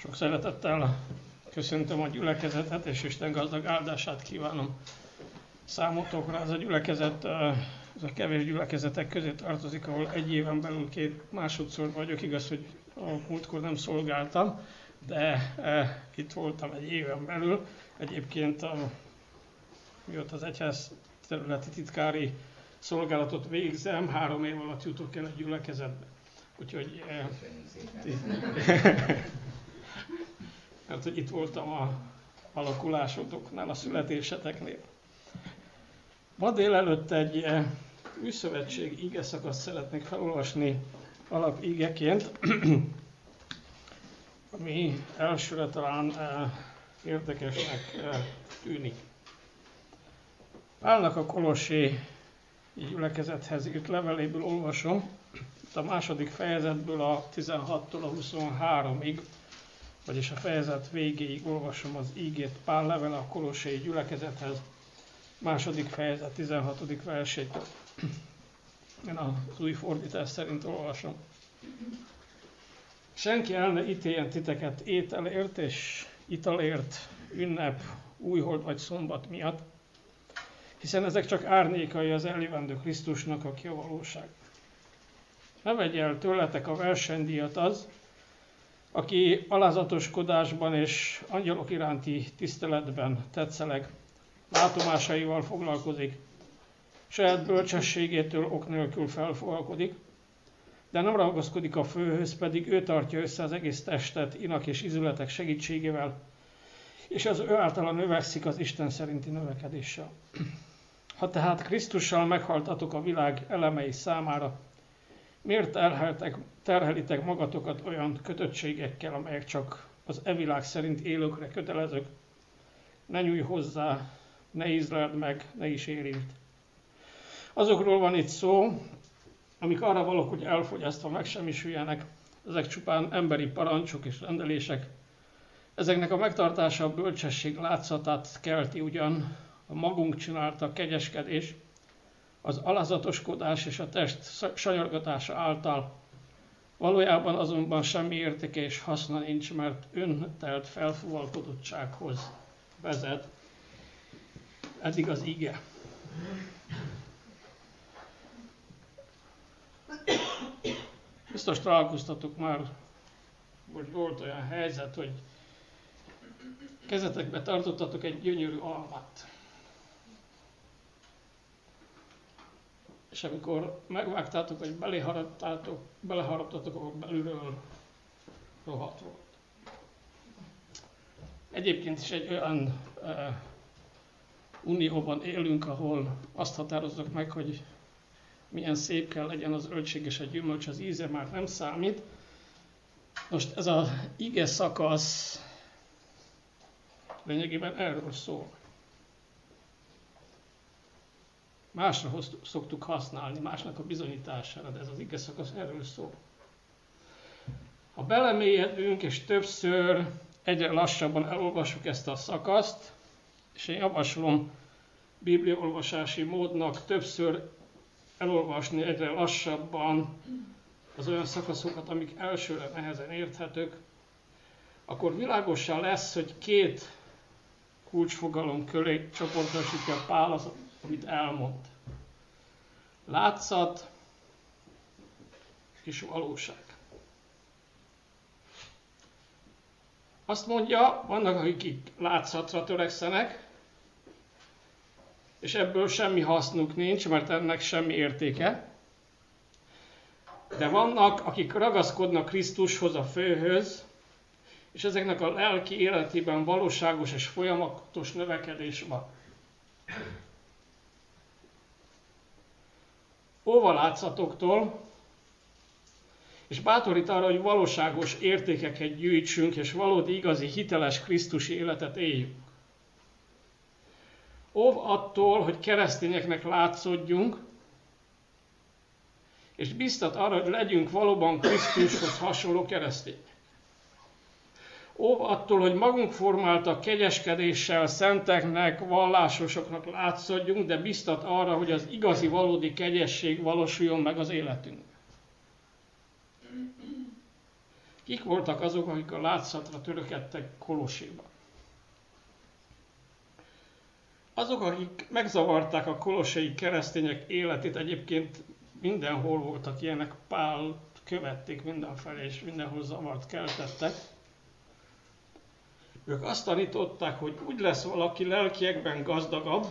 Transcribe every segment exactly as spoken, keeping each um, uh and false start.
Sok szeretettel köszöntöm a gyülekezetet, és Isten gazdag áldását kívánom számotokra. Ez a gyülekezet, ez a kevés gyülekezetek közé tartozik, ahol egy éven belül két másodszor vagyok. Igaz, hogy a múltkor nem szolgáltam, de e, itt voltam egy éven belül. Egyébként a, mióta az egyház területi titkári szolgálatot végzem, három év alatt jutok el a gyülekezetbe. Úgyhogy e, mert hogy itt voltam a alakulásotoknál, a születéseteknél. Ma délelőtt egy újszövetségi igeszakaszt szeretnék felolvasni alapígeként, ami elsőre talán érdekesnek tűnik. Pálnak a kolossi gyülekezethez írt leveléből olvasom, itt a második fejezetből a tizenhattól a huszonháromig, vagyis a fejezet végéig olvasom az ígét, Pál levele a kolossai gyülekezethez, második fejezet tizenhatodik versétől. Én az új fordítás szerint olvasom. Senki el ne ítéljen titeket ételért és italért, ünnep, újhold vagy szombat miatt, hiszen ezek csak árnyékai az eljövendő Krisztusnak, aki a valóság. Ne vegye el tőletek a versenydíjat az, aki alázatoskodásban és angyalok iránti tiszteletben tetszeleg, látomásaival foglalkozik, saját bölcsességétől ok nélkül felfogalkodik, de nem ragaszkodik a főhöz, pedig ő tartja össze az egész testet inak és izületek segítségével, és az ő általa növekszik az Isten szerinti növekedéssel. Ha tehát Krisztussal meghaltatok a világ elemei számára, miért terheltek, terhelitek magatokat olyan kötöttségekkel, amelyek csak az e világ szerint élőkre kötelezők? Ne nyújj hozzá, ne ízleld meg, ne is érint. Azokról van itt szó, amik arra valók, hogy elfogyasztva megsemmisüljenek, ezek csupán emberi parancsok és rendelések. Ezeknek a megtartása a bölcsesség látszatát kelti ugyan, a magunk csinálta kegyeskedés, az alázatoskodás és a test sanyargatása által. Valójában azonban semmi értéke és haszna nincs, mert öntelt felfúvalkodottsághoz vezet. Eddig az ige. Biztos találkoztatok már, hogy volt olyan helyzet, hogy kezetekbe tartottatok egy gyönyörű almát. És amikor megvágtátok, vagy beleharaptátok, beleharaptatok, akkor belülről rohadt volt. Egyébként is egy olyan uh, unióban élünk, ahol azt határozzuk meg, hogy milyen szép kell legyen az zöldség és a gyümölcs, az íze már nem számít. Most ez az ige szakasz lényegében erről szól. Másra szoktuk használni, másnak a bizonyítására, de ez az ige szakasz erről szól. Ha belemélyedünk, és többször egyre lassabban elolvassuk ezt a szakaszt, és én javaslom bibliaolvasási módnak többször elolvasni egyre lassabban az olyan szakaszokat, amik elsőre nehezen érthetők, akkor világossá lesz, hogy két kulcsfogalom köré csoportosítja Pál az, amit elmond. Látszat és valóság. Azt mondja, vannak, akik látszatra törekszenek, és ebből semmi hasznuk nincs, mert ennek semmi értéke. De vannak, akik ragaszkodnak Krisztushoz, a főhöz, és ezeknek a lelki életében valóságos és folyamatos növekedés van. Óva látszatoktól, és bátorít arra, hogy valóságos értékeket gyűjtsünk, és valódi, igazi, hiteles krisztusi életet éljünk. Óv attól, hogy keresztényeknek látszódjunk, és biztat arra, hogy legyünk valóban Krisztushoz hasonló keresztények. Óv attól, hogy magunk formálta kegyeskedéssel szenteknek, vallásosoknak látszódjunk, de biztat arra, hogy az igazi, valódi kegyesség valósuljon meg az életünkben. Kik voltak azok, akik a látszatra törekedtek Kolosséba? Azok, akik megzavarták a kolossai keresztények életét, egyébként mindenhol voltak ilyenek, Pál követték mindenfelé, és mindenhol zavart keltettek. Ők azt tanították, hogy úgy lesz valaki lelkiekben gazdagabb,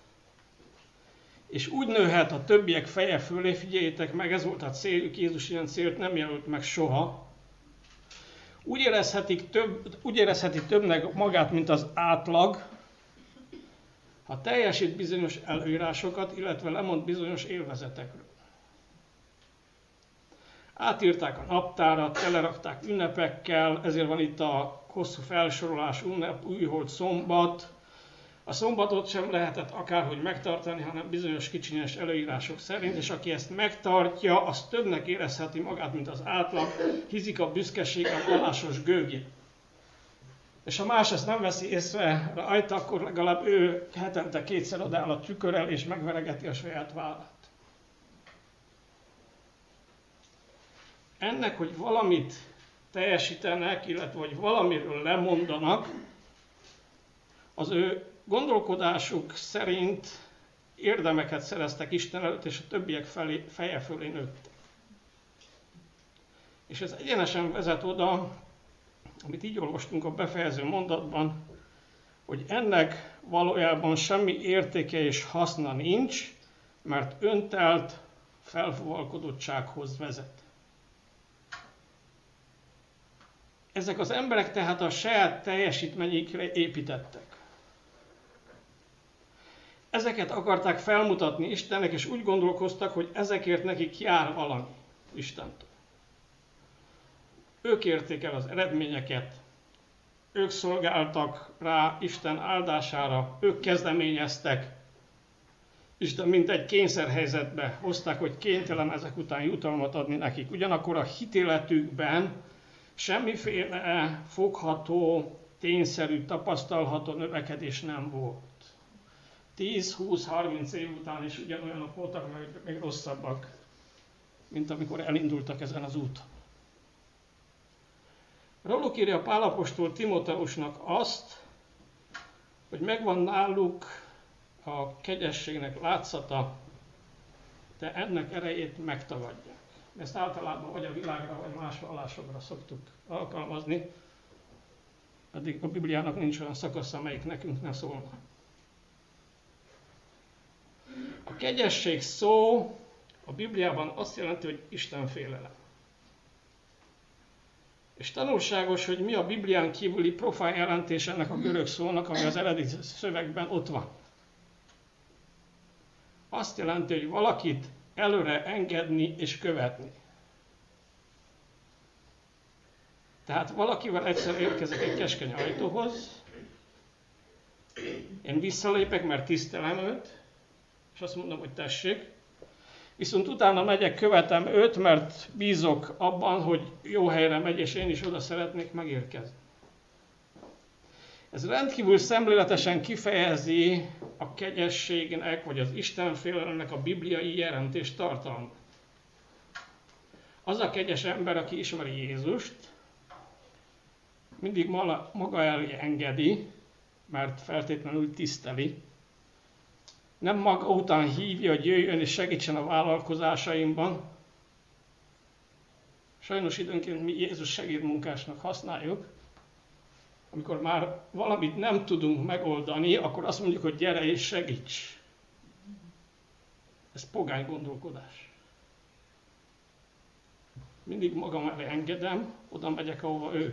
és úgy nőhet a többiek feje fölé, figyeljétek meg, ez volt a céljuk, Jézus ilyen célt nem jelölt meg soha. Úgy, érezhetik több, úgy érezheti többnek magát, mint az átlag, ha teljesít bizonyos előírásokat, illetve lemond bizonyos élvezetekről. Átírták a naptárat, telerakták ünnepekkel, ezért van itt a hosszú felsorolás, ünnep, újhold, szombat. A szombatot sem lehetett akárhogy megtartani, hanem bizonyos kicsinyes előírások szerint, és aki ezt megtartja, az többnek érezheti magát, mint az átlag, hízik a büszkeség a vallásos gőgje. És ha más ezt nem veszi észre rajta, akkor legalább ő hetente kétszer odáll a tükörrel, és megveregeti a saját vállát. Ennek, hogy valamit teljesítenek, illetve hogy valamiről lemondanak, az ő gondolkodásuk szerint érdemeket szereztek Isten előtt, és a többiek felé, feje fölé nőttek. És ez egyenesen vezet oda, amit így olvastunk a befejező mondatban, hogy ennek valójában semmi értéke és haszna nincs, mert öntelt felfuvalkodottsághoz vezet. Ezek az emberek tehát a saját teljesítményükre építettek. Ezeket akarták felmutatni Istennek, és úgy gondolkoztak, hogy ezekért nekik jár valami Istentől. Ők érték el az eredményeket, ők szolgáltak rá Isten áldására, ők kezdeményeztek. Isten mint egy kényszerhelyzetbe hozták, hogy kénytelen ezek után jutalmat adni nekik. Ugyanakkor a hitéletükben semmiféle fogható, tényszerű, tapasztalható növekedés nem volt. tíz, húsz, harminc év után is ugyanolyanok voltak, meg még rosszabbak, mint amikor elindultak ezen az úton. Róluk írja Pál apostol Timóteusnak azt, hogy megvan náluk a kegyességnek látszata, de ennek erejét megtagadják. Ezt általában vagy a világra, vagy más vallásokra szoktuk alkalmazni, addig a Bibliának nincs olyan szakasza, amelyik nekünk ne szólna. A kegyesség szó a Bibliában azt jelenti, hogy Isten félelem. És tanulságos, hogy mi a Biblián kívüli profán jelentés ennek a görög szónak, ami az eredeti szövegben ott van. Azt jelenti, hogy valakit előre engedni és követni. Tehát valakivel egyszer érkezek egy keskeny ajtóhoz, én visszalépek, mert tisztelem őt, és azt mondom, hogy tessék, viszont utána megyek, követem őt, mert bízok abban, hogy jó helyre megy, és én is oda szeretnék megérkezni. Ez rendkívül szemléletesen kifejezi a kegyességnek, vagy az Istenfélelemnek a bibliai jelentés tartalmát. Az a kegyes ember, aki ismeri Jézust, mindig maga elé engedi, mert feltétlenül tiszteli. Nem maga után hívja, hogy jöjjön és segítsen a vállalkozásaimban. Sajnos időnként mi Jézus segédmunkásnak használjuk. Amikor már valamit nem tudunk megoldani, akkor azt mondjuk, hogy gyere és segíts. Ez pogány gondolkodás. Mindig magam elé engedem, oda megyek, ahova ő.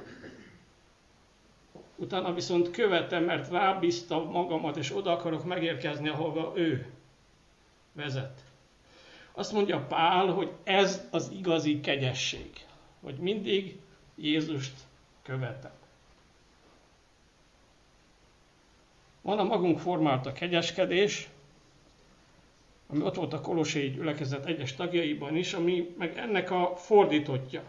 Utána viszont követem, mert rábíztam magamat, és oda akarok megérkezni, ahova ő vezet. Azt mondja Pál, hogy ez az igazi kegyesség, hogy mindig Jézust követem. Van a magunk formálta kegyeskedés, ami ott volt a kolosséi gyülekezet egyes tagjaiban is, ami meg ennek a fordítottja.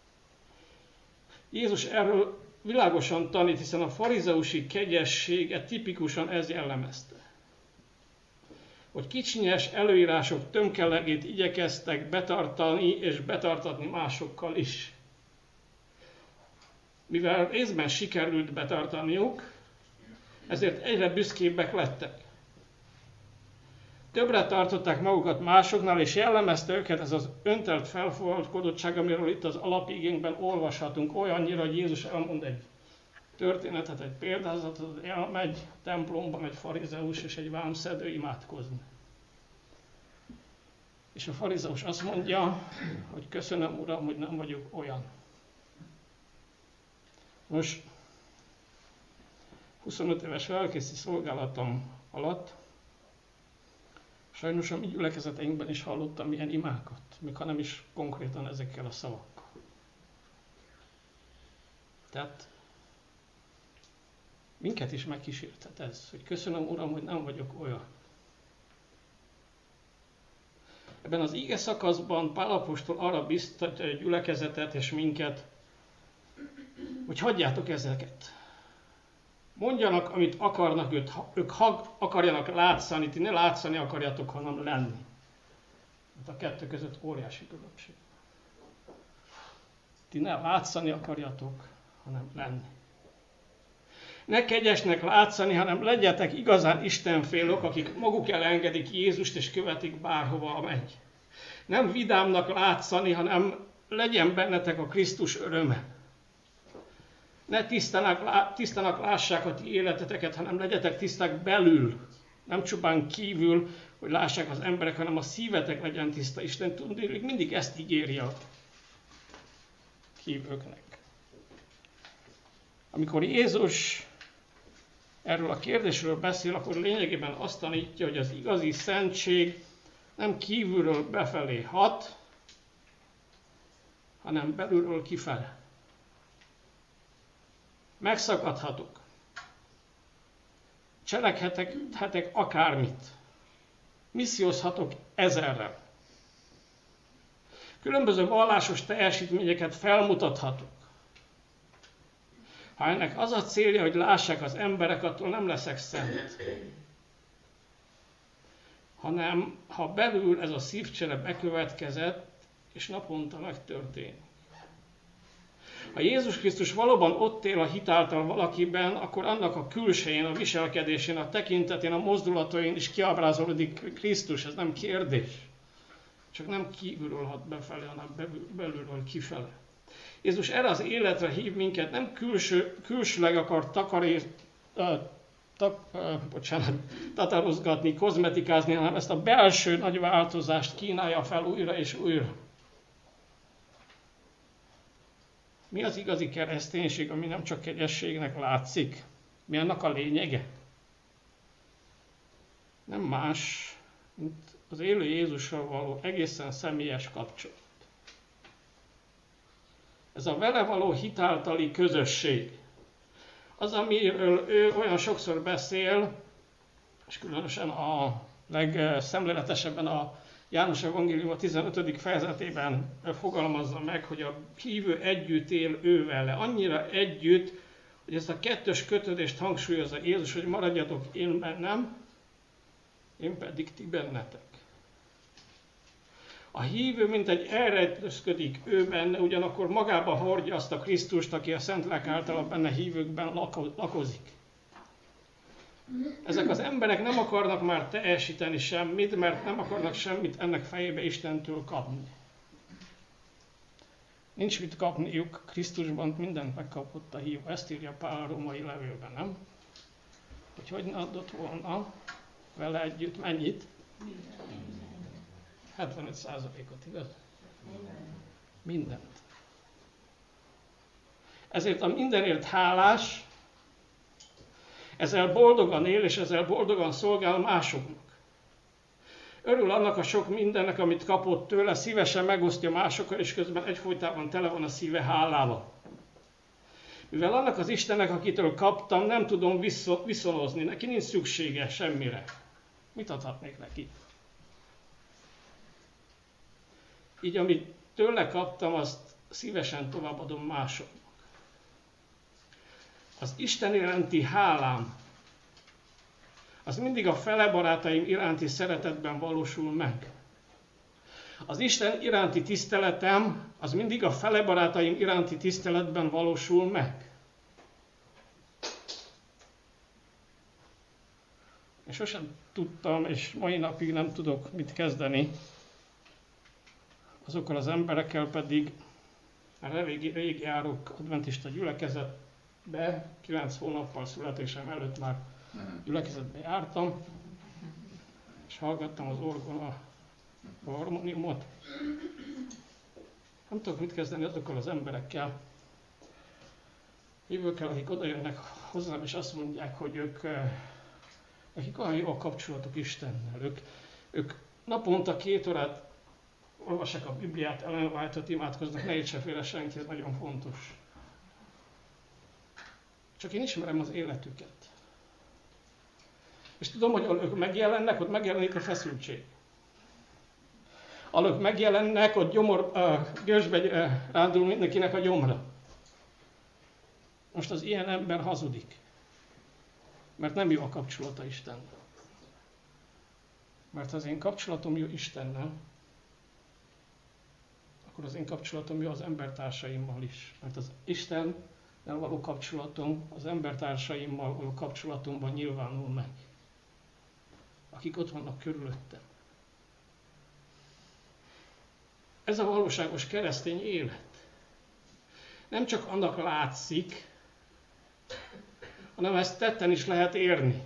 Jézus erről világosan tanít, hiszen a farizeusi kegyességet tipikusan ez jellemezte. Hogy kicsinyes előírások tömkelegét igyekeztek betartani és betartatni másokkal is. mivel részben sikerült betartaniuk, ezért egyre büszkébbek lettek. Többre tartották magukat másoknál, és jellemezte őket ez az öntelt felfogalkodottság, amiről itt az alapigénkben olvashatunk, olyannyira, hogy Jézus elmond egy történetet, egy példázatot, elmegy templomban egy farizeus és egy vámszedő imádkozni. És a farizeus azt mondja, hogy köszönöm, Uram, hogy nem vagyok olyan. Most huszonöt éves lelkészi szolgálatom alatt sajnos a mi gyülekezeteinkben is hallottam ilyen imákat, még ha nem is konkrétan ezekkel a szavakkal. Tehát minket is megkísérthet ez, hogy köszönöm, Uram, hogy nem vagyok olyan. Ebben az ige szakaszban Pál apostol arra biztatja a gyülekezetet és minket, hogy hagyjátok ezeket. Mondjanak, amit akarnak, őt, ők akarjanak látszani, ti ne látszani akarjátok, hanem lenni. Hát a kettő között óriási különbség. Ti ne látszani akarjatok, hanem lenni. Ne kegyesnek látszani, hanem legyetek igazán istenfélők, akik maguk elengedik Jézust és követik bárhova megy. Nem vidámnak látszani, hanem legyen bennetek a Krisztus öröme. Ne tisztának, tisztának lássák a ti életeteket, hanem legyetek tiszták belül. Nem csupán kívül, hogy lássák az emberek, hanem a szívetek legyen tiszta. Isten tudni, mindig ezt ígéri a hívőknek. Amikor Jézus erről a kérdésről beszél, akkor lényegében azt tanítja, hogy az igazi szentség nem kívülről befelé hat, hanem belülről kifele. Megszakadhatok. Cselekedhetek akármit. Missziózhatok ezerrel. Különböző vallásos teljesítményeket felmutathatok. Ha ennek az a célja, hogy lássák az emberek, attól nem leszek szent. Hanem ha belül ez a szívcsere bekövetkezett, és naponta megtörténik. Ha Jézus Krisztus valóban ott él a hit által valakiben, akkor annak a külsején, a viselkedésén, a tekintetén, a mozdulatain is kiábrázolódik Krisztus, ez nem kérdés. Csak nem kívülről hat befelé, hanem belülről kifele. Jézus erre az életre hív minket, nem külső, külsőleg akar takaré, uh, tak, uh, bocsánat, tatározgatni, kozmetikázni, hanem ezt a belső nagy változást kínálja fel újra és újra. Mi az igazi kereszténység, ami nem csak kegyességnek látszik? Mi annak a lényege? Nem más, mint az élő Jézussal való egészen személyes kapcsolat. Ez a vele való hitáltali közösség. Az, amiről ő olyan sokszor beszél, és különösen a legszemléletesebben a János Evangélium a tizenötödik fejezetében fogalmazza meg, hogy a hívő együtt él ő vele. Annyira együtt, hogy ezt a kettős kötődést hangsúlyozza Jézus, hogy maradjatok én bennem, én pedig ti bennetek. A hívő mintegy elrejtőzködik ő benne, ugyanakkor magába hordja azt a Krisztust, aki a Szentlélek által a benne hívőkben lakozik. Ezek az emberek nem akarnak már teljesíteni semmit, mert nem akarnak semmit ennek fejébe Istentől kapni. Nincs mit kapniuk, Krisztusban mindent megkapott a hívő. Ezt írja Pál a római levélben, nem? Hogy hogy ne adott volna vele együtt mennyit? hetvenöt százalékot, igaz? Mindent. Ezért a mindenért hálás, ezzel boldogan él, és ezzel boldogan szolgál másoknak. Örül annak a sok mindennek, amit kapott tőle, szívesen megosztja másokkal, és közben egyfolytában tele van a szíve hálával. Mivel annak az Istennek, akitől kaptam, nem tudom viszonozni, neki nincs szüksége semmire. Mit adhatnék neki? Így, amit tőle kaptam, azt szívesen továbbadom másoknak. Az Isten iránti hálám, az mindig a fele barátaim iránti szeretetben valósul meg. Az Isten iránti tiszteletem az mindig a fele barátaim iránti tiszteletben valósul meg. És sosem tudtam, és mai napig nem tudok mit kezdeni azokkal az emberekkel, pedig már elég rég járok adventista gyülekezetbe, kilenc hónappal születésem előtt már gyülekezetbe jártam, és hallgattam az orgona, a harmoniumot. Nem tudok mit kezdeni azokkal az emberekkel, hívőkkel, akik oda jönnek hozzám, és azt mondják, hogy ők, akik olyan jó a kapcsolatuk Istennel, ők, ők naponta két órát olvassák a Bibliát, Ellen White-ot imádkoznak, ne értse félre senki, ez nagyon fontos. Csak én ismerem az életüket. És tudom, hogy ahol ők megjelennek, ott megjelenik a feszültség. Ahol ők megjelennek, ott gyomor, uh, görzsbe uh, rándul mindenkinek a gyomra. Most az ilyen ember hazudik. Mert nem jó a kapcsolata Istennel. Mert ha az én kapcsolatom jó Istennel, akkor az én kapcsolatom jó az embertársaimmal is. Mert az Istennel való kapcsolatom az embertársaimmal való kapcsolatomban nyilvánul meg. Akik ott vannak körülöttem. Ez a valóságos keresztény élet. Nem csak annak látszik, hanem ezt tetten is lehet érni.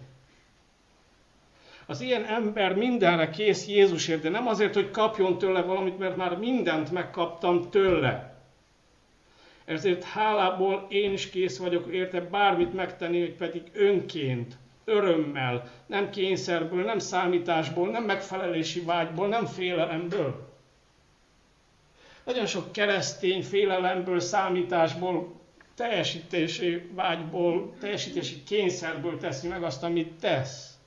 Az ilyen ember mindenre kész Jézusért, de nem azért, hogy kapjon tőle valamit, mert már mindent megkaptam tőle. Ezért hálából én is kész vagyok érte bármit megtenni, hogy pedig önként, örömmel, nem kényszerből, nem számításból, nem megfelelési vágyból, nem félelemből. Nagyon sok keresztény félelemből, számításból, teljesítési vágyból, teljesítési kényszerből teszi meg azt, amit tesz.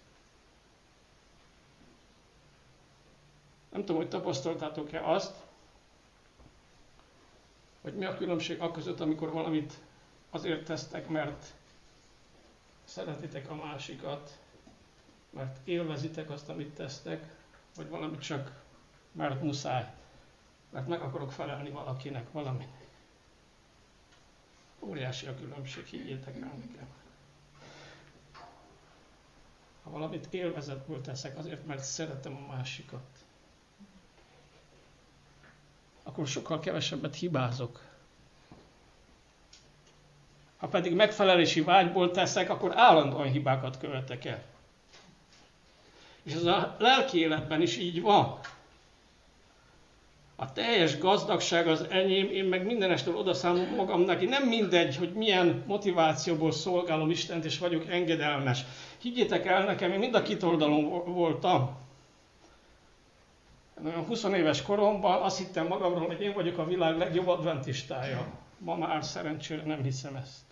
Nem tudom, hogy tapasztaltátok-e azt, hogy mi a különbség aközött, amikor valamit azért tesztek, mert szeretitek a másikat, mert élvezitek azt, amit tesztek, vagy valamit csak mert muszáj, mert meg akarok felelni valakinek, valaminek. Óriási a különbség, higgyétek el nekem. Ha valamit élvezetből teszek, azért, mert szeretem a másikat, akkor sokkal kevesebbet hibázok. Ha pedig megfelelési vágyból teszek, akkor állandóan hibákat követek el. És ez a lelki életben is így van. A teljes gazdagság az enyém, én meg mindenestől odaszámolom magam neki. Nem mindegy, hogy milyen motivációból szolgálom Istent, és vagyok engedelmes. Higgyétek el nekem, én mind a két oldalon voltam. Olyan húsz éves koromban azt hittem magamról, hogy én vagyok a világ legjobb adventistája. Ma már szerencsére nem hiszem ezt.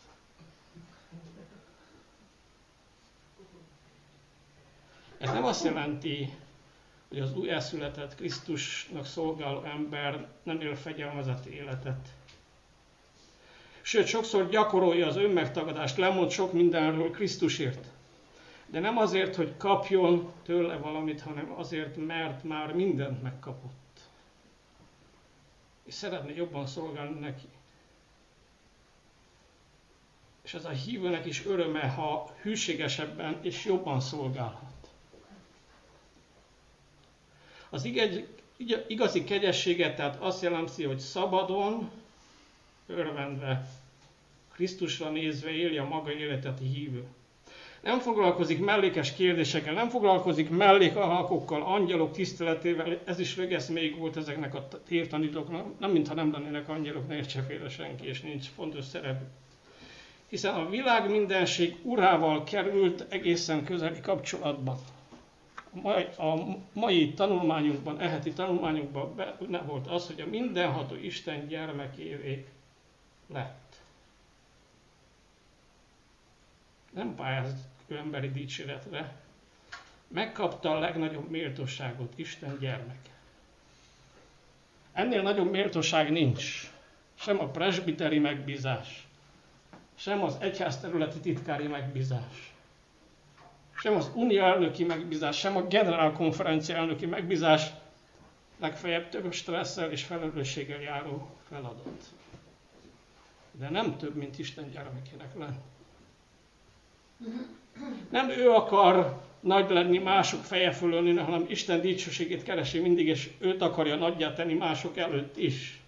Ez nem azt jelenti, hogy az újjászületett Krisztusnak szolgáló ember nem él fegyelmezett életet. Sőt, sokszor gyakorolja az önmegtagadást, lemond sok mindenről Krisztusért. De nem azért, hogy kapjon tőle valamit, hanem azért, mert már mindent megkapott. És szeretne jobban szolgálni neki. És ez a hívőnek is öröme, ha hűségesebben és jobban szolgálhat. Az igazi kegyességet tehát azt jelenti, hogy szabadon, örvendve, Krisztusra nézve élje a maga életet a hívő. Nem foglalkozik mellékes kérdésekkel, nem foglalkozik mellékalakokkal, angyalok tiszteletével, ez is rögesz még volt ezeknek a tévtanítóknak, nem mintha nem lennének angyalok, ne értse félre senki, és nincs fontos szerep. Hiszen a világ mindenség urával került egészen közeli kapcsolatban. A mai tanulmányunkban, eheti tanulmányunkban benne volt az, hogy a mindenható Isten gyermekévé lett. Nem pályázott emberi dicséretre, megkapta a legnagyobb méltóságot, Isten gyermek. Ennél nagyobb méltóság nincs. Sem a presbiteri megbízás, sem az egyházterületi titkári megbízás, sem az unió elnöki megbízás, sem a generálkonferencia elnöki megbízás, legfeljebb több stresszel és felelősséggel járó feladat. De nem több, mint Isten gyermekének lenni. Nem ő akar nagy lenni, mások feje fölön ülni, hanem Isten dicsőségét keresi mindig, és őt akarja nagyjá tenni mások előtt is.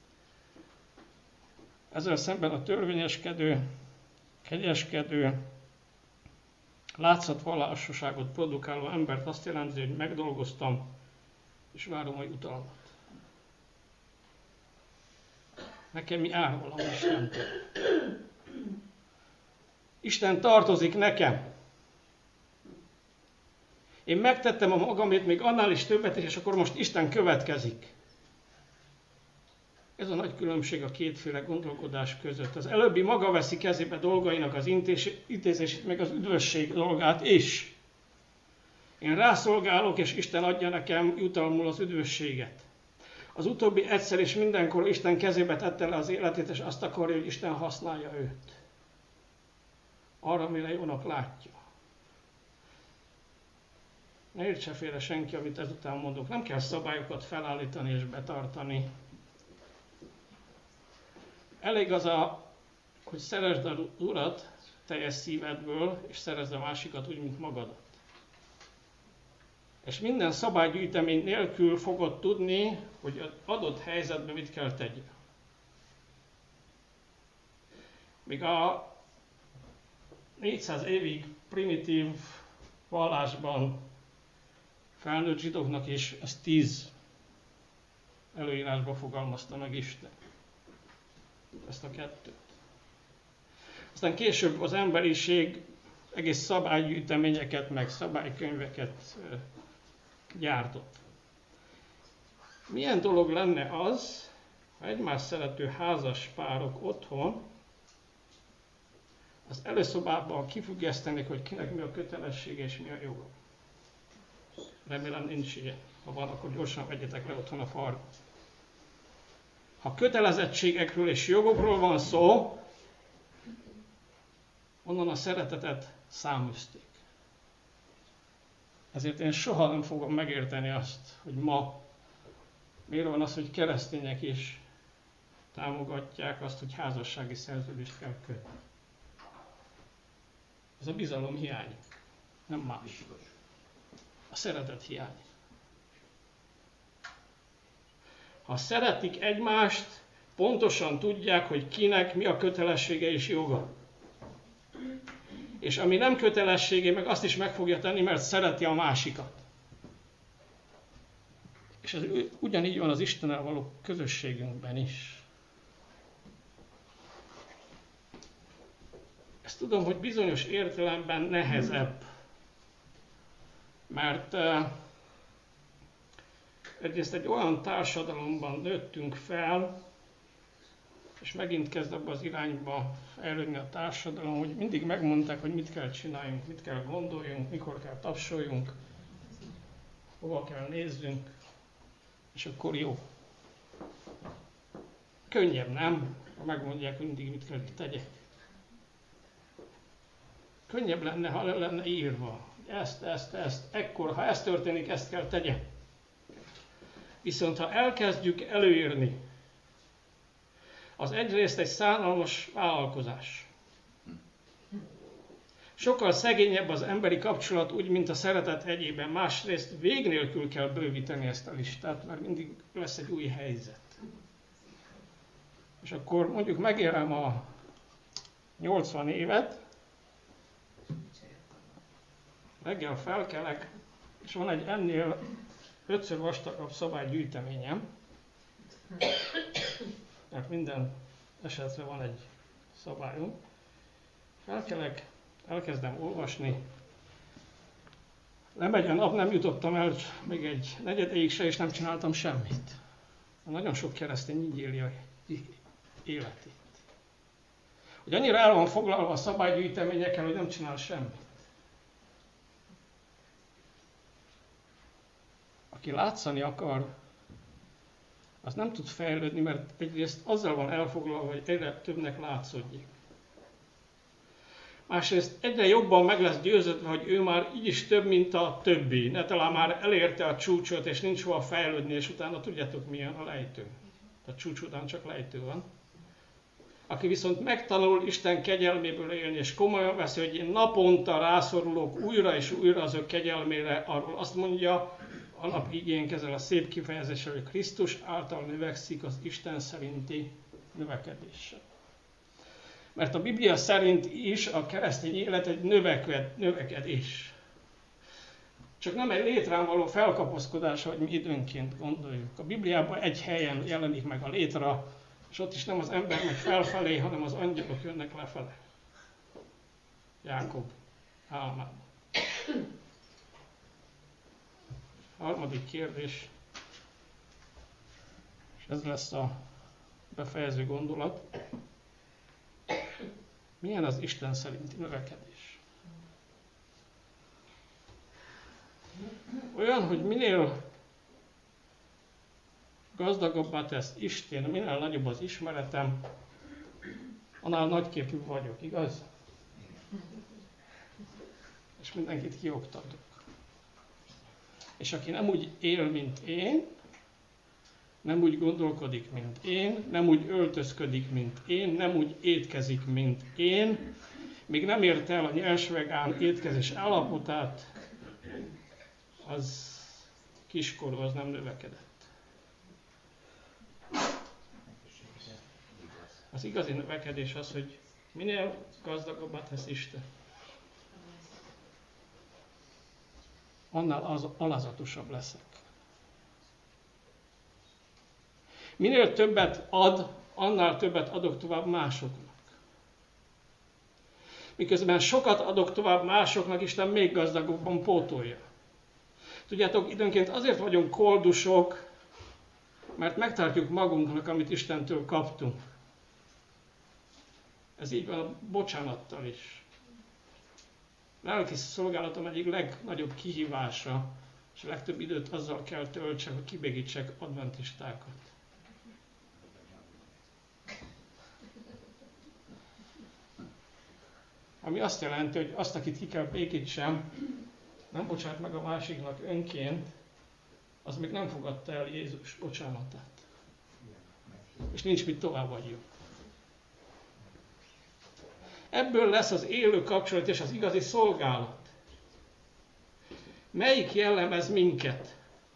Ezzel szemben a törvényeskedő, kegyeskedő, látszatvallásoságot produkáló embert azt jelenti, hogy megdolgoztam, és várom a jutalmat. Nekem mi jár valami Istentől. Isten tartozik nekem. Én megtettem a magamét, még annál is többet, és akkor most Isten következik. Ez a nagy különbség a kétféle gondolkodás között. Az előbbi maga veszi kezébe dolgainak az intézését, meg az üdvösség dolgát is. Én rászolgálok, és Isten adja nekem jutalmul az üdvösséget. Az utóbbi egyszer és mindenkor Isten kezébe tette le az életét, és azt akarja, hogy Isten használja őt. Arra, amire jónak látja. Ne értse félre senki, amit ezután mondok. Nem kell szabályokat felállítani és betartani. Elég az, a, hogy szeresd az Urat teljes szívedből, és szerezd a másikat úgy, mint magadat. És minden szabálygyűjtemény nélkül fogod tudni, hogy az adott helyzetben mit kell tegyél. Míg a négyszáz évig primitív vallásban felnőtt zsidóknak is ezt tíz előírásba fogalmazta meg Isten. Ezt a kettőt. Aztán később az emberiség egész szabálygyűjteményeket, meg szabálykönyveket gyártott. Milyen dolog lenne az, ha egymás szerető házas párok otthon az előszobában kifüggesztenék, hogy kinek mi a kötelessége és mi a joga. Remélem nincs ilyen. Ha van, akkor gyorsan vegyetek le otthon a farba. Ha kötelezettségekről és jogokról van szó, onnan a szeretetet száműzték. Ezért én soha nem fogom megérteni azt, hogy ma miért van az, hogy keresztények is támogatják azt, hogy házassági szerződést kell kötni. Ez a bizalom hiány, nem más. A szeretet hiány. Ha szeretik egymást, pontosan tudják, hogy kinek mi a kötelessége és joga. És ami nem kötelessége, meg azt is meg fogja tenni, mert szereti a másikat. És ez ugyanígy van az Istennel való közösségünkben is. Ezt tudom, hogy bizonyos értelemben nehezebb. Mert uh, egyrészt egy olyan társadalomban nőttünk fel, és megint kezd abba az irányba fejlődni a társadalom, hogy mindig megmondták, hogy mit kell csináljunk, mit kell gondoljunk, mikor kell tapsoljunk, hova kell nézzünk, és akkor jó. Könnyebb, nem? Ha megmondják, hogy mindig mit kell tegyek. Könnyebb lenne, ha le lenne írva. Ezt, ezt, ezt, ekkor, ha ez történik, ezt kell tegye. Viszont ha elkezdjük előírni, az egyrészt egy szánalmas vállalkozás. Sokkal szegényebb az emberi kapcsolat, úgy, mint a szeretet hegyében. Másrészt vég nélkül kell bővíteni ezt a listát, mert mindig lesz egy új helyzet. És akkor mondjuk megérem a nyolcvan évet, reggel felkelek, és van egy ennél ötször vastagabb szabálygyűjteményem, mert minden esetre van egy szabályunk. Felkelek, elkezdem olvasni, lemegy a nap, nem jutottam el még egy negyedéig se, és nem csináltam semmit. Nagyon sok keresztény így éli a életét. Hogy annyira el van foglalva a szabálygyűjteményekkel, hogy nem csinál semmit. Aki látszani akar, az nem tud fejlődni, mert egyrészt azzal van elfoglalva, hogy egyre többnek látszódjék. Másrészt egyre jobban meg lesz győződve, hogy ő már így is több, mint a többi. Ne talán már elérte a csúcsot, és nincs hova fejlődni, és utána tudjátok milyen a lejtő. A csúcs után csak lejtő van. Aki viszont megtanul Isten kegyelméből élni, és komolyan veszi, hogy én naponta rászorulok újra és újra az ő kegyelmére, arról azt mondja, alapigénk ezzel a szép kifejezéssel, hogy Krisztus által növekszik az Isten szerinti növekedéssel. Mert a Biblia szerint is a keresztény élet egy növekved, növekedés. Csak nem egy létrán való felkapaszkodás, hogy mi időnként gondoljuk. A Bibliában egy helyen jelenik meg a létra, és ott is nem az ember megy felfelé, hanem az angyalok jönnek lefele. Jákob álmában. Harmadik kérdés, és ez lesz a befejező gondolat. Milyen az Isten szerinti növekedés? Olyan, hogy minél gazdagabbá tesz Isten, minél nagyobb az ismeretem, annál nagyképű vagyok, igaz? És mindenkit kioktatok. És aki nem úgy él, mint én, nem úgy gondolkodik, mint én, nem úgy öltözködik, mint én, nem úgy étkezik, mint én, még nem ért el a nyers-vegán étkezés állapotát, az kiskorú, az nem növekedett. Az igazi növekedés az, hogy minél gazdagabbá tesz Isten, annál az alázatosabb leszek. Minél többet ad, annál többet adok tovább másoknak. Miközben sokat adok tovább másoknak, Isten még gazdagabban pótolja. Tudjátok, időnként azért vagyunk koldusok, mert megtartjuk magunknak, amit Istentől kaptunk. Ez így van a bocsánattal is. Lelki szolgálatom egyik legnagyobb kihívása, és a legtöbb időt azzal kell töltsek, hogy kibékítsek adventistákat. Ami azt jelenti, hogy azt, akit ki kell békítsem, nem bocsát meg a másiknak önként, az még nem fogadta el Jézus bocsánatát. És nincs mit továbbadjuk. Ebből lesz az élő kapcsolat és az igazi szolgálat. Melyik jellemez minket?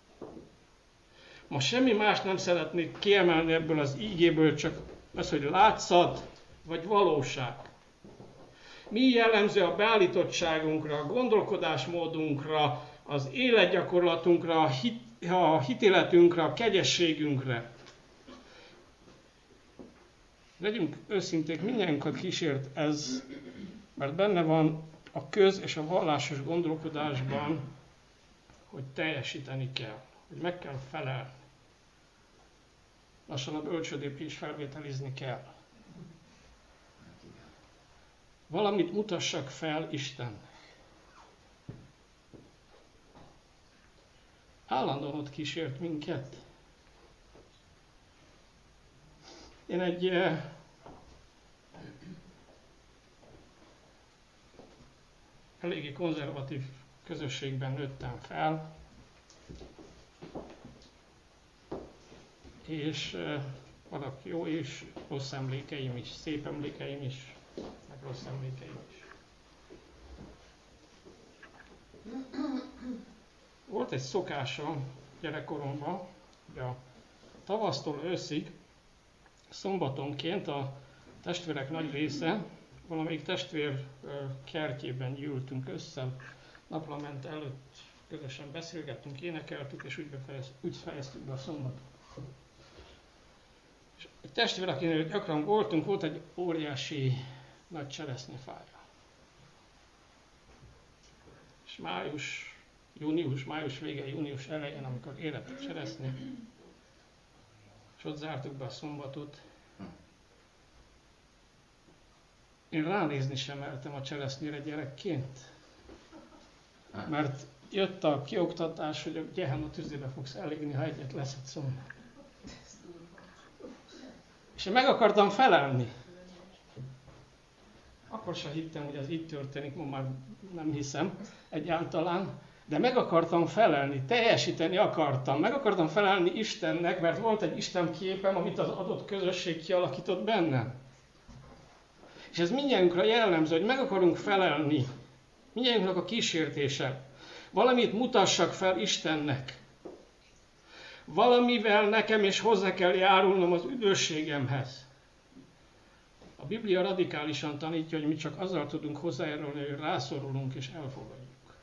Ma semmi más nem szeretnék kiemelni ebből az ígéből, csak az, hogy látszat vagy valóság. Mi jellemző a beállítottságunkra, a gondolkodásmódunkra, az életgyakorlatunkra, a, hit, a hitéletünkre, a kegyességünkre? Legyünk őszinték, mindjárt kísért ez, mert benne van a köz- és a vallásos gondolkodásban, hogy teljesíteni kell, hogy meg kell felelni. Lassan a bölcsődébb is felvételizni kell. Valamit mutassak fel Istennek. Állandóan ott kísért minket. Én egy eh, eléggé konzervatív közösségben nőttem fel, és eh, vannak jó és rossz emlékeim is, szép emlékeim is, meg rossz emlékeim is. Volt egy szokásom gyerekkoromban, hogy a tavasztól őszig szombatonként a testvérek nagy része, valamelyik testvér kertjében gyűltünk össze, naplement előtt közösen beszélgettünk, énekeltük, és úgy, befejez, úgy fejeztük be a szombatot. És egy testvér, akinél gyakran voltunk, volt egy óriási nagy cseresznyefája. És május, június, május vége, június elején, amikor érett a cseresznye, és ott zártuk be a szombatot, én ránézni sem mertem a cseresznyére gyerekként. Mert jött a kioktatás, hogy a Gehenna tüzébe fogsz elégni, ha egyet leszedszom. És én meg akartam felelni. Akkor sem hittem, hogy ez így történik, ma már nem hiszem egyáltalán. De meg akartam felelni, teljesíteni akartam. Meg akartam felelni Istennek, mert volt egy Isten képem, amit az adott közösség kialakított bennem. És ez mindjárt jellemző, hogy meg akarunk felelni. Mindjárt a kísértése. Valamit mutassak fel Istennek. Valamivel nekem is hozzá kell járulnom az üdvösségemhez. A Biblia radikálisan tanítja, hogy mi csak azzal tudunk hozzájárulni, hogy rászorulunk és elfogadjuk.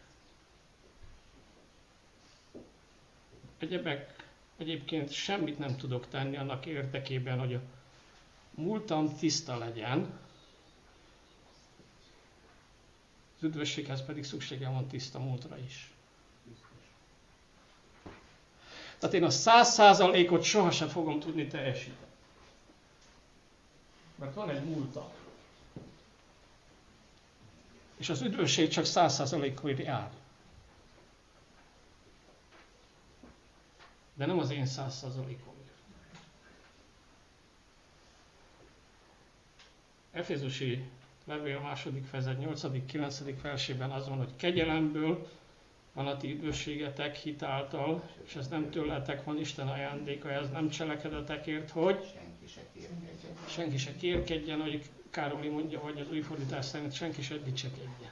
Egyebek, egyébként semmit nem tudok tenni annak érdekében, hogy a múltam tiszta legyen, az üdvösséghez pedig szükségem van tiszta múltra is. Tehát én a száz százalékot sohasem fogom tudni teljesíteni. Mert van egy múltam. És az üdvösség csak száz százalékot jár. De nem az én száz százalékomért. Efézusi levél második fejezet nyolcadik kilencedik versében az van, hogy kegyelemből van a ti üdvösségetek hitáltal, és ez nem tőletek van, Isten ajándéka, ez nem cselekedetekért, hogy Senki se kérkedjen. senki se kérkedjen, hogy Károli mondja, vagy az új fordítás szerint senki se dicsekedjen.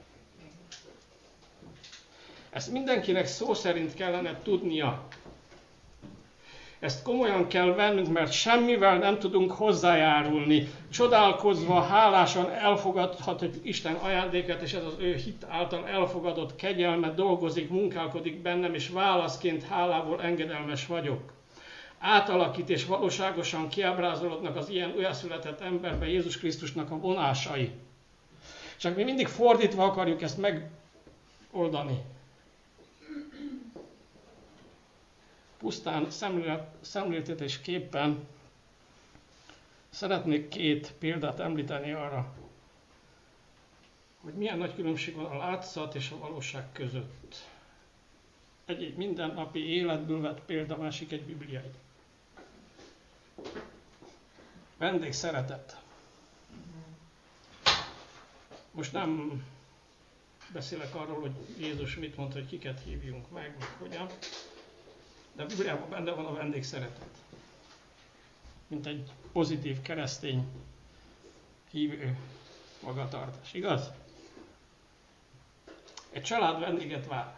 Ezt mindenkinek szó szerint kellene tudnia. Ezt komolyan kell vennünk, mert semmivel nem tudunk hozzájárulni. Csodálkozva, hálásan elfogadhat Isten ajándékát, és ez az ő hit által elfogadott kegyelme dolgozik, munkálkodik bennem, és válaszként hálából engedelmes vagyok. Átalakít és valóságosan kiábrázolódnak az ilyen újjászületett emberbe Jézus Krisztusnak a vonásai. Csak mi mindig fordítva akarjuk ezt megoldani. Pusztán szemléltetésképpen szeretnék két példát említeni arra, hogy milyen nagy különbség van a látszat és a valóság között. Egy-egy mindennapi életből vett példa, másik egy bibliai. Vendégszeretet. Most nem beszélek arról, hogy Jézus mit mondta, hogy kiket hívjunk meg, vagy hogyan. De a Bibliában benne van a vendégszeretet. Mint egy pozitív keresztény hívő magatartás. Igaz? Egy család vendéget vár.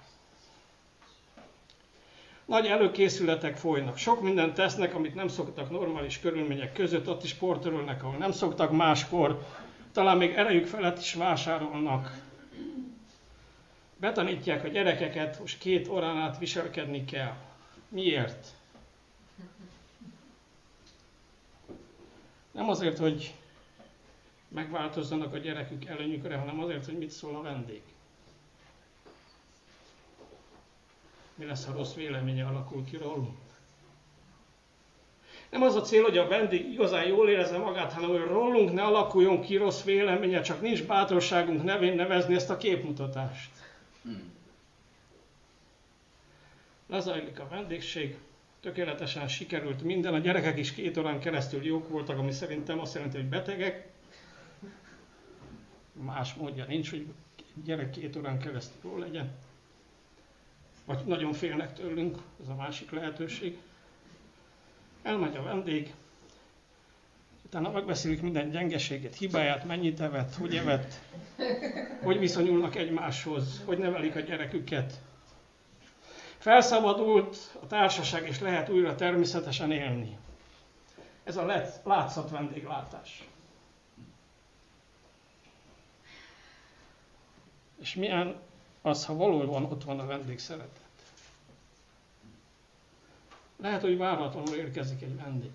Nagy előkészületek folynak. Sok mindent tesznek, amit nem szoktak normális körülmények között. Ott is sportörölnek, ahol nem szoktak máskor. Talán még erejük felett is vásárolnak. Betanítják a gyerekeket, most két órán át viselkedni kell. Miért? Nem azért, hogy megváltozzanak a gyerekük előnyükre, hanem azért, hogy mit szól a vendég. Mi lesz, ha rossz véleménye alakul ki rólunk? Nem az a cél, hogy a vendég igazán jól érezze magát, hanem hogy rólunk ne alakuljon ki rossz véleménye, csak nincs bátorságunk nevén nevezni ezt a képmutatást. Lezajlik a vendégség, tökéletesen sikerült minden, a gyerekek is két órán keresztül jók voltak, ami szerintem azt jelenti, hogy betegek. Más módja nincs, hogy gyerek két órán keresztül jó legyen. Vagy nagyon félnek tőlünk, ez a másik lehetőség. Elmegy a vendég, utána megbeszélik minden gyengeségét, hibáját, mennyit evett, hogy evett, hogy viszonyulnak egymáshoz, hogy nevelik a gyereküket. Felszabadult a társaság, és lehet újra természetesen élni. Ez a látszat vendéglátás. És milyen az, ha valóban ott van a vendégszeretet? Lehet, hogy váratlanul érkezik egy vendég.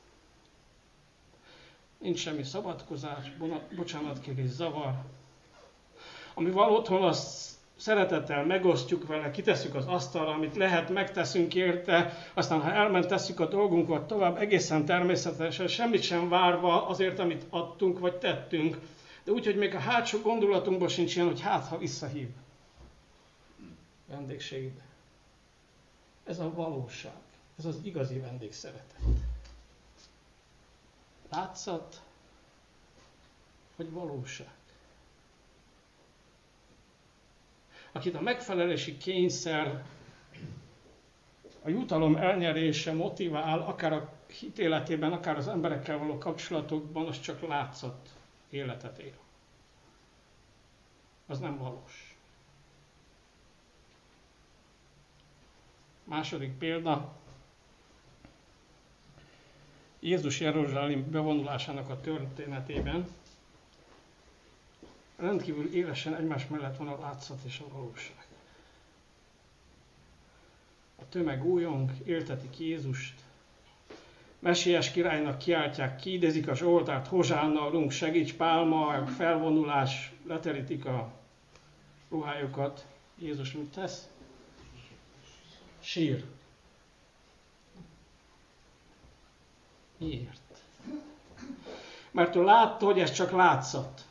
Nincs semmi szabadkozás, bocsánatkérés, zavar. Ami van otthon, azt szeretettel megosztjuk vele, kitesszük az asztalra, amit lehet, megteszünk érte, aztán ha elment, tesszük a dolgunkat tovább, egészen természetesen, semmit sem várva azért, amit adtunk vagy tettünk, de úgy, hogy még a hátsó gondolatunkban sincs ilyen, hogy hát, ha visszahív vendégségbe. Ez a valóság, ez az igazi vendégszeretet. Látszat, vagy valóság. Akit a megfelelési kényszer, a jutalom elnyerése motivál, akár a hit életében, akár az emberekkel való kapcsolatokban, az csak látszat életet él. Az nem valós. Második példa. Jézus Jeruzsálem bevonulásának a történetében rendkívül élesen egymás mellett van a látszat és a valóság. A tömeg újong, éltetik Jézust, Messiás királynak kiáltják, kiidézik a Zsoltárt, Hozsánna, urunk, segíts, pálma, felvonulás, leterítik a ruhájukat. Jézus mit tesz? Sír. Miért? Mert ő látta, hogy ez csak látszat.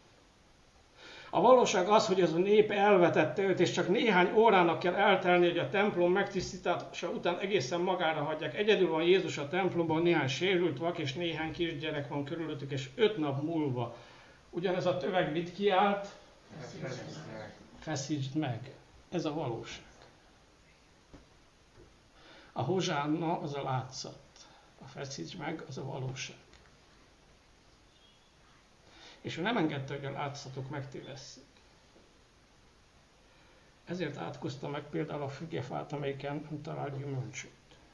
A valóság az, hogy ez a nép elvetette őt, és csak néhány órának kell eltelni, hogy a templom megtisztítása után egészen magára hagyják. Egyedül van Jézus a templomban, néhány sérült vak, és néhány kisgyerek van körülöttük, és öt nap múlva ugyanez a töveg mit kiált? Feszítsd meg. Ez a valóság. A hozsánna az a látszat. A feszítsd meg az a valóság. És ő nem engedte, hogy a látszatok megtévesszék. Ezért átkozta meg például a fügefát, amelyiken nem talál gyümölcsöt.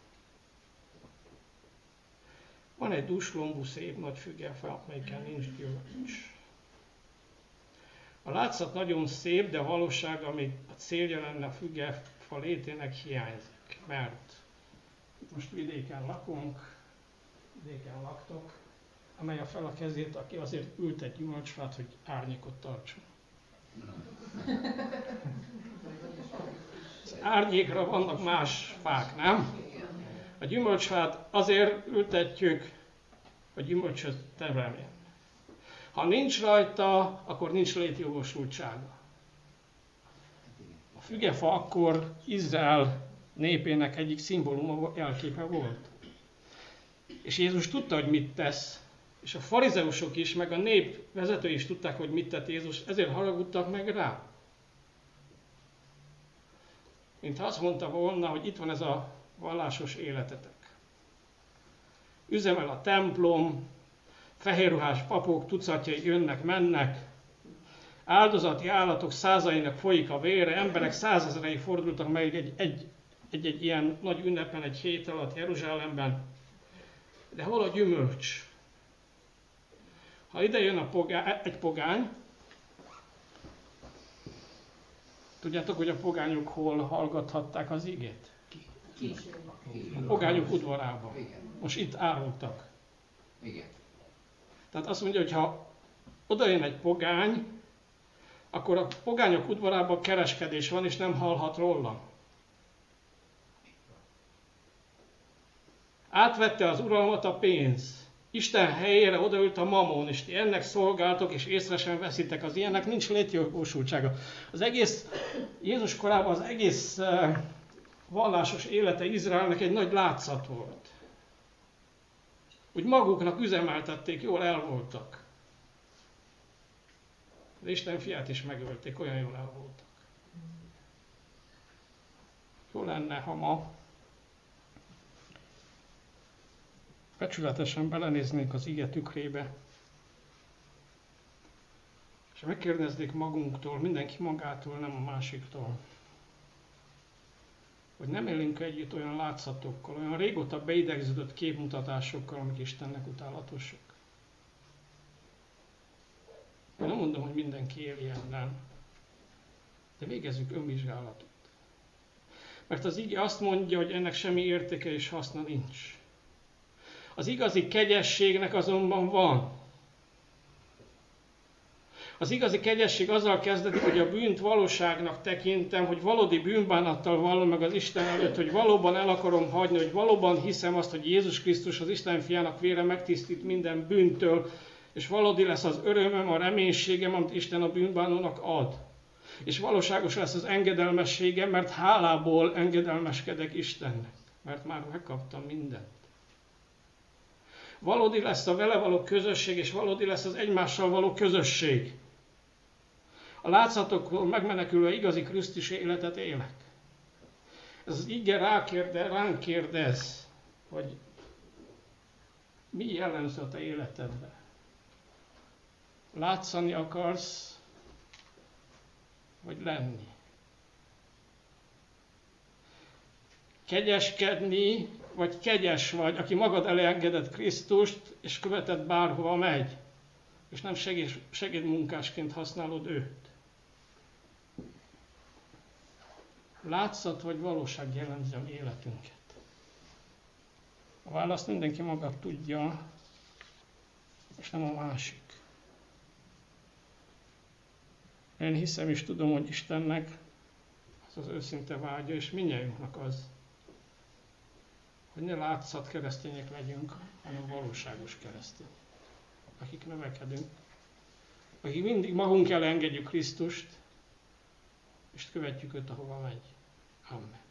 Van egy duslombú, szép nagy fügefa, amelyiken nincs gyümölcs. A látszat nagyon szép, de a valóság, ami a célja lenne a fügefa létének, hiányzik. Mert most vidéken lakunk, vidéken laktok, amely fel a kezét, aki azért ült egy gyümölcsfát, hogy árnyékot tartson. Az árnyékra vannak más fák, nem? A gyümölcsfát azért ültetjük, hogy gyümölcsöt termeljen. Ha nincs rajta, akkor nincs létjogosultsága. A fügefa akkor Izrael népének egyik szimbóluma, jelképe volt. És Jézus tudta, hogy mit tesz. És a farizeusok is, meg a nép vezetői is tudták, hogy mit tett Jézus, ezért haragudtak meg rá. Mintha azt mondta volna, hogy itt van ez a vallásos életetek. Üzemel a templom, fehérruhás papok tucatjai jönnek, mennek, áldozati állatok százainak folyik a vére, emberek százezrei fordultak meg egy, egy, egy, egy ilyen nagy ünnepen, egy hét alatt Jeruzsálemben. De hol a gyümölcs? Ha ide jön a pogány, egy pogány, tudjátok, hogy a pogányok hol hallgathatták az igét? A pogányok udvarában. Most itt árultak. Tehát azt mondja, hogy ha oda jön egy pogány, akkor a pogányok udvarában kereskedés van, és nem hallhat róla. Átvette az uralmat a pénz. Isten helyére odaült a mamon, és ti ennek szolgáltok, és észre sem veszitek. Az ilyennek nincs létjogosultsága. Az egész, Jézus korában az egész uh, vallásos élete Izraelnek egy nagy látszat volt. Úgy maguknak üzemeltették, jól el voltak. De Isten fiát is megölték, olyan jól el voltak. Jó lenne, ha ma becsületesen belenéznénk az ige tükrébe, és megkérdeznék magunktól, mindenki magától, nem a másiktól, hogy nem élünk együtt olyan látszatokkal, olyan régóta beidegződött képmutatásokkal, amik Istennek utálatosak. Én nem mondom, hogy mindenki él ilyennel, de végezzük önvizsgálatot. Mert az ige azt mondja, hogy ennek semmi értéke és haszna nincs. Az igazi kegyességnek azonban van. Az igazi kegyesség azzal kezdődik, hogy a bűnt valóságnak tekintem, hogy valódi bűnbánattal vallom meg az Isten előtt, hogy valóban el akarom hagyni, hogy valóban hiszem azt, hogy Jézus Krisztus, az Isten fiának vére megtisztít minden bűntől, és valódi lesz az örömöm, a reménységem, amit Isten a bűnbánónak ad. És valóságos lesz az engedelmességem, mert hálából engedelmeskedek Istennek, mert már megkaptam mindent. Valódi lesz a vele való közösség, és valódi lesz az egymással való közösség. A látszatokról megmenekülve igazi Krisztusi életet élek. Ez az ige rákérde, ránk kérdez, hogy mi jellemző a te életedben. Látszani akarsz, vagy lenni? Kegyeskedni, vagy kegyes vagy, aki magad elé engedett Krisztust, és követed bárhova megy, és nem segéd, segédmunkásként használod őt. Látszat vagy valóság jellemzi a életünket? A választ mindenki maga tudja, és nem a másik. Én hiszem és tudom, hogy Istennek az az őszinte vágya, és mindnyájunknak az, hogy ne látszat keresztények legyünk, hanem valóságos keresztények, akik növekedünk, akik mindig magunk elé engedjük Krisztust, és követjük őt, ahova megy. Amen.